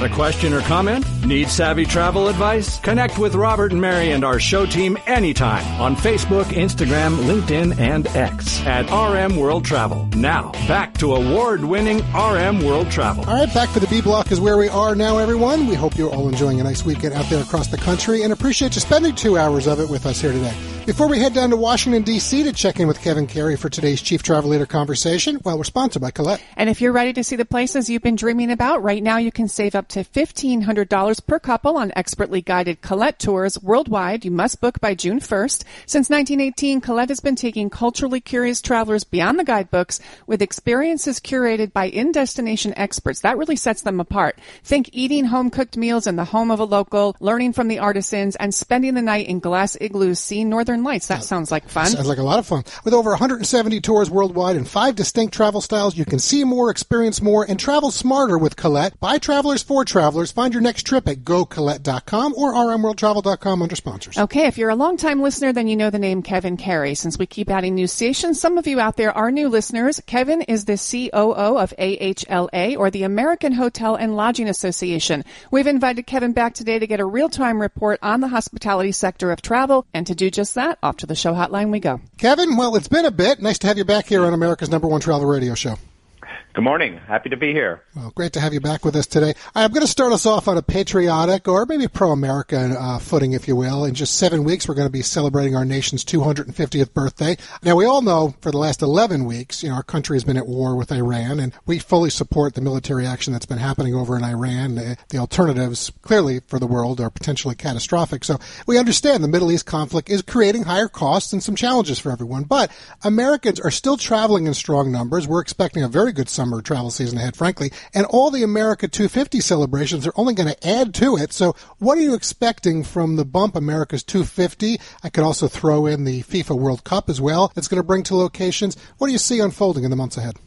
Got a question or comment? Need savvy travel advice? Connect with Robert and Mary and our show team anytime on Facebook, Instagram, LinkedIn, and X at RM World Travel. Now, back to award-winning RM World Travel. All right, back for the B Block is where we are now, everyone. We hope you're all enjoying a nice weekend out there across the country and appreciate you spending 2 hours of it with us here today. Before we head down to Washington, D.C. to check in with Kevin Carey for today's Chief Travel Leader Conversation, well, we're sponsored by Colette. And if you're ready to see the places you've been dreaming about, right now you can save up to $1,500 per couple on expertly guided Colette tours worldwide. You must book by June 1st. Since 1918, Colette has been taking culturally curious travelers beyond the guidebooks with experiences curated by in-destination experts. That really sets them apart. Think eating home-cooked meals in the home of a local, learning from the artisans, and spending the night in glass igloos seeing northern lights. That sounds like fun. Sounds like a lot of fun. With over 170 tours worldwide and 5 distinct travel styles, you can see more, experience more, and travel smarter with Colette. By travelers for travelers. Find your next trip at gocolette.com or rmworldtravel.com under sponsors. Okay, if you're a long-time listener, then you know the name Kevin Carey. Since we keep adding new stations, some of you out there are new listeners. Kevin is the COO of AHLA, or the American Hotel and Lodging Association. We've invited Kevin back today to get a real-time report on the hospitality sector of travel, and to do just that, off to the show hotline we go. Kevin, well, it's been a bit. Nice to have you back here on America's #1 travel radio show. Good morning. Happy to be here. Well, great to have you back with us today. I'm going to start us off on a patriotic or maybe pro-American footing, if you will. In just 7 weeks, we're going to be celebrating our nation's 250th birthday. Now, we all know for the last 11 weeks, our country has been at war with Iran, and we fully support the military action that's been happening over in Iran. The alternatives, clearly, for the world are potentially catastrophic. So we understand the Middle East conflict is creating higher costs and some challenges for everyone. But Americans are still traveling in strong numbers. We're expecting a very good summer travel season ahead, frankly, and all the America 250 celebrations are only going to add to it. So what are you expecting from the bump America's 250? I could also throw in the FIFA World Cup as well. It's going to bring to locations. What do you see unfolding in the months ahead?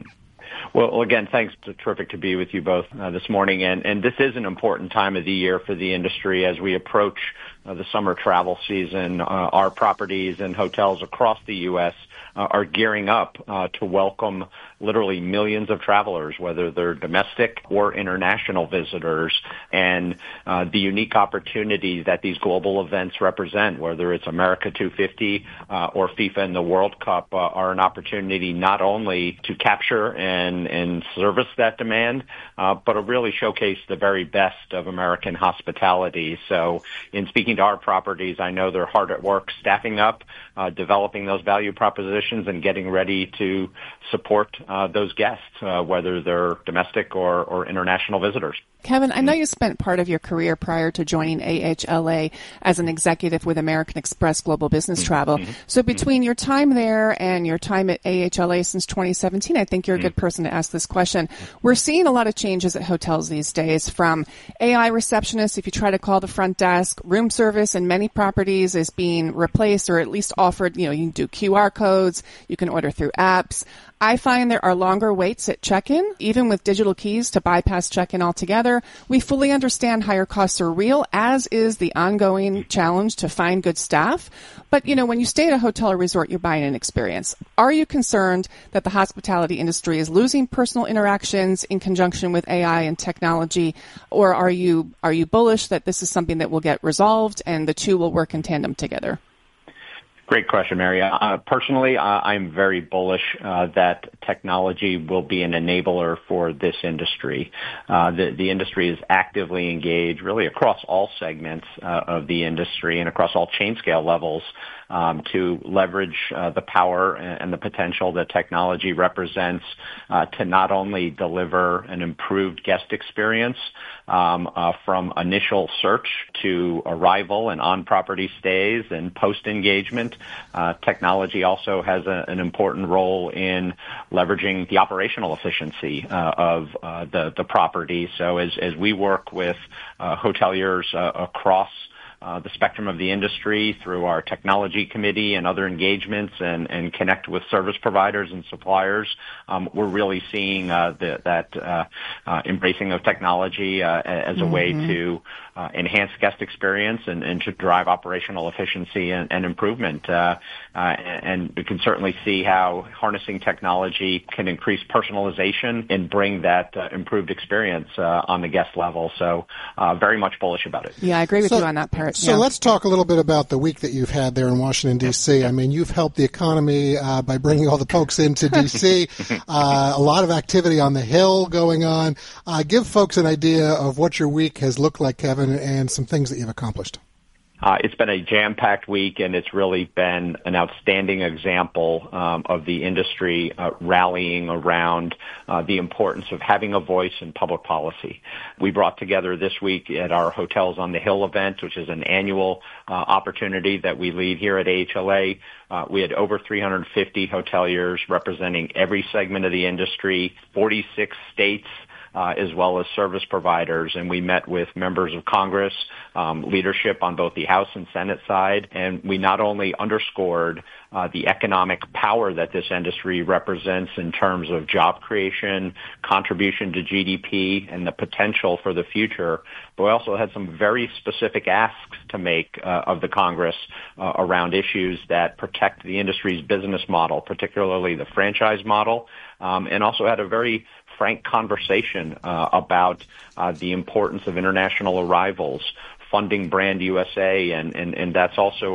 Well, again, thanks. It's terrific to be with you both this morning. And this is an important time of the year for the industry as we approach the summer travel season. Our properties and hotels across the U.S. Are gearing up to welcome literally millions of travelers, whether they're domestic or international visitors, and the unique opportunity that these global events represent, whether it's America 250 or FIFA and the World Cup, are an opportunity not only to capture and service that demand, but to really showcase the very best of American hospitality. So in speaking to our properties, I know they're hard at work staffing up, developing those value propositions and getting ready to support those guests, whether they're domestic or international visitors. Kevin, I know you spent part of your career prior to joining AHLA as an executive with American Express Global Business Travel. So between your time there and your time at AHLA since 2017, I think you're a good person to ask this question. We're seeing a lot of changes at hotels these days, from AI receptionists, if you try to call the front desk, room service in many properties is being replaced or at least offered. You can do QR codes, you can order through apps. I find there are longer waits at check-in, even with digital keys to bypass check-in altogether. We fully understand higher costs are real, as is the ongoing challenge to find good staff. But, when you stay at a hotel or resort, you're buying an experience. Are you concerned that the hospitality industry is losing personal interactions in conjunction with AI and technology? Or are you bullish that this is something that will get resolved and the two will work in tandem together? Great question, Mary. Personally, I'm very bullish that technology will be an enabler for this industry. The industry is actively engaged really across all segments of the industry and across all chain scale levels to leverage the power and the potential that technology represents to not only deliver an improved guest experience from initial search to arrival and on-property stays and post-engagement. Technology also has an important role in leveraging the operational efficiency of the property. So as we work with hoteliers across the spectrum of the industry through our technology committee and other engagements and connect with service providers and suppliers, we're really seeing that embracing of technology as a way to enhance guest experience and to drive operational efficiency and improvement. And we can certainly see how harnessing technology can increase personalization and bring that improved experience on the guest level. So very much bullish about it. Yeah, I agree with you on that part. So let's talk a little bit about the week that you've had there in Washington, D.C. I mean, you've helped the economy by bringing all the folks into D.C., a lot of activity on the Hill going on. Give folks an idea of what your week has looked like, Kevin, and some things that you've accomplished. It's been a jam-packed week, and it's really been an outstanding example of the industry rallying around the importance of having a voice in public policy. We brought together this week at our Hotels on the Hill event, which is an annual opportunity that we lead here at AHLA. We had over 350 hoteliers representing every segment of the industry, 46 states, as well as service providers, and we met with members of Congress, leadership on both the House and Senate side, and we not only underscored the economic power that this industry represents in terms of job creation, contribution to GDP, and the potential for the future, but we also had some very specific asks to make of the Congress around issues that protect the industry's business model, particularly the franchise model, and also had a very frank conversation about the importance of international arrivals, funding Brand USA, and that's also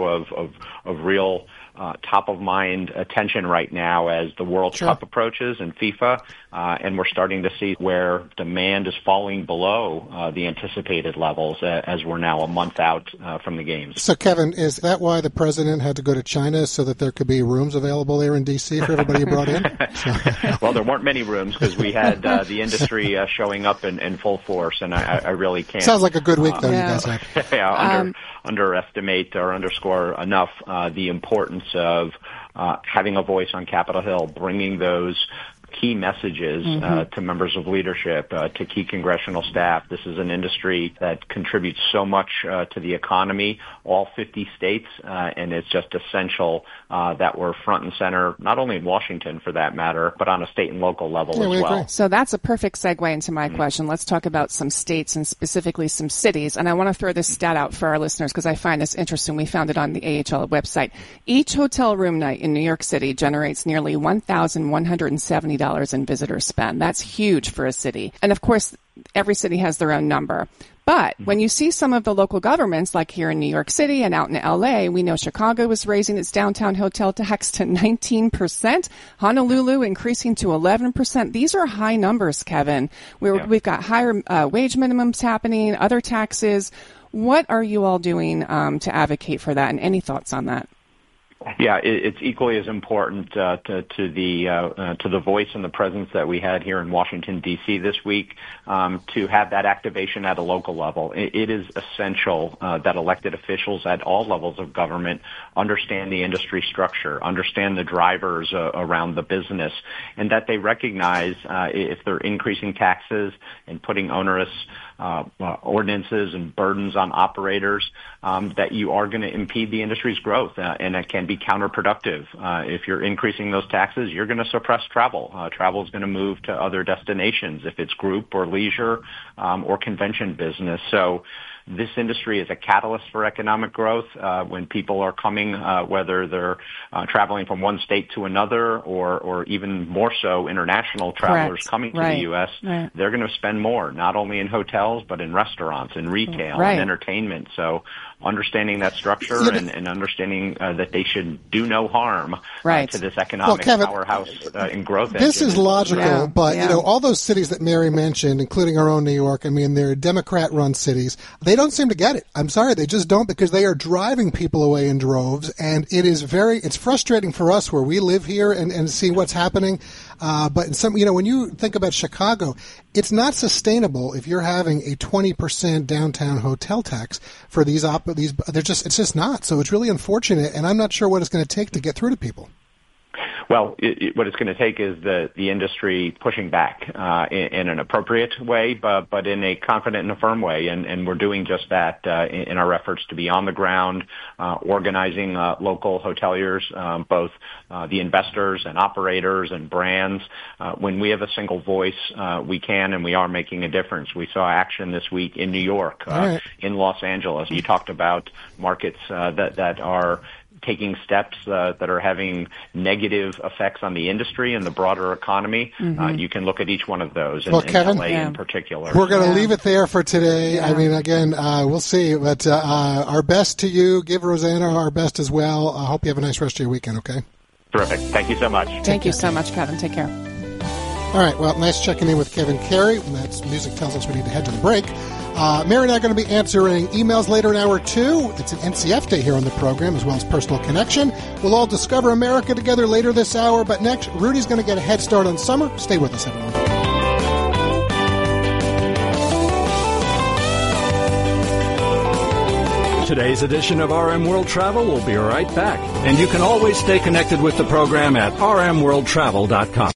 of real top of mind attention right now as the World Cup approaches and FIFA, and we're starting to see where demand is falling below the anticipated levels as we're now a month out from the games. So, Kevin, is that why the president had to go to China so that there could be rooms available there in D.C. for everybody you brought in? Well, there weren't many rooms because we had the industry showing up in full force, and I really can't. Sounds like a good week, though, you guys had. Underestimate or underscore enough the importance of having a voice on Capitol Hill, bringing those key messages to members of leadership, to key congressional staff. This is an industry that contributes so much to the economy, all 50 states, and it's just essential that we're front and center, not only in Washington for that matter, but on a state and local level as well. Agree. So that's a perfect segue into my question. Let's talk about some states and specifically some cities. And I want to throw this stat out for our listeners because I find this interesting. We found it on the AHL website. Each hotel room night in New York City generates nearly $1,170 in visitor spend. That's huge for a city. And of course, every city has their own number. But when you see some of the local governments, like here in New York City and out in LA, we know Chicago is raising its downtown hotel tax to 19%, Honolulu increasing to 11%. These are high numbers, Kevin. We've got higher wage minimums happening, other taxes. What are you all doing to advocate for that? And any thoughts on that? Yeah, it's equally as important to the voice and the presence that we had here in Washington, D.C. this week to have that activation at a local level. It is essential that elected officials at all levels of government understand the industry structure, understand the drivers around the business, and that they recognize if they're increasing taxes and putting onerous ordinances and burdens on operators, that you are going to impede the industry's growth, and it can be counterproductive. If you're increasing those taxes, you're going to suppress travel. Travel is going to move to other destinations if it's group or leisure or convention business. So this industry is a catalyst for economic growth when people are coming, whether they're traveling from one state to another or even more so international travelers coming to the U.S. They're going to spend more, not only in hotels, but in restaurants and retail and entertainment. So understanding that structure and understanding that they should do no harm to this economic powerhouse in growth engine. This is logical, but you know, all those cities that Mary mentioned, including our own New York, I mean, they're Democrat-run cities. They don't seem to get it. I'm sorry, they just don't, because they are driving people away in droves, and it's frustrating for us where we live here and see what's happening. But in some, when you think about Chicago, it's not sustainable if you're having a 20% downtown hotel tax for it's just not. So it's really unfortunate, and I'm not sure what it's going to take to get through to people. Well, what it's going to take is the industry pushing back in an appropriate way, but in a confident and a firm way, and we're doing just that in our efforts to be on the ground, organizing local hoteliers, both the investors and operators and brands. When we have a single voice, we can and we are making a difference. We saw action this week in New York, in Los Angeles. You talked about markets that are taking steps that are having negative effects on the industry and the broader economy. You can look at each one of those, and Kevin, LA in particular. We're going to leave it there for today. Yeah. I mean, again, we'll see. But our best to you. Give Rosanna our best as well. I hope you have a nice rest of your weekend, okay? Terrific. Thank you so much. Thank you so much, Kevin. Take care. All right. Well, nice checking in with Kevin Carey. That's music tells us we need to head to the break. Mary and I are going to be answering emails later in hour 2. It's an NCF day here on the program, as well as Personal Connection. We'll all discover America together later this hour. But next, Rudy's going to get a head start on summer. Stay with us, everyone. Today's edition of RM World Travel will be right back. And you can always stay connected with the program at rmworldtravel.com.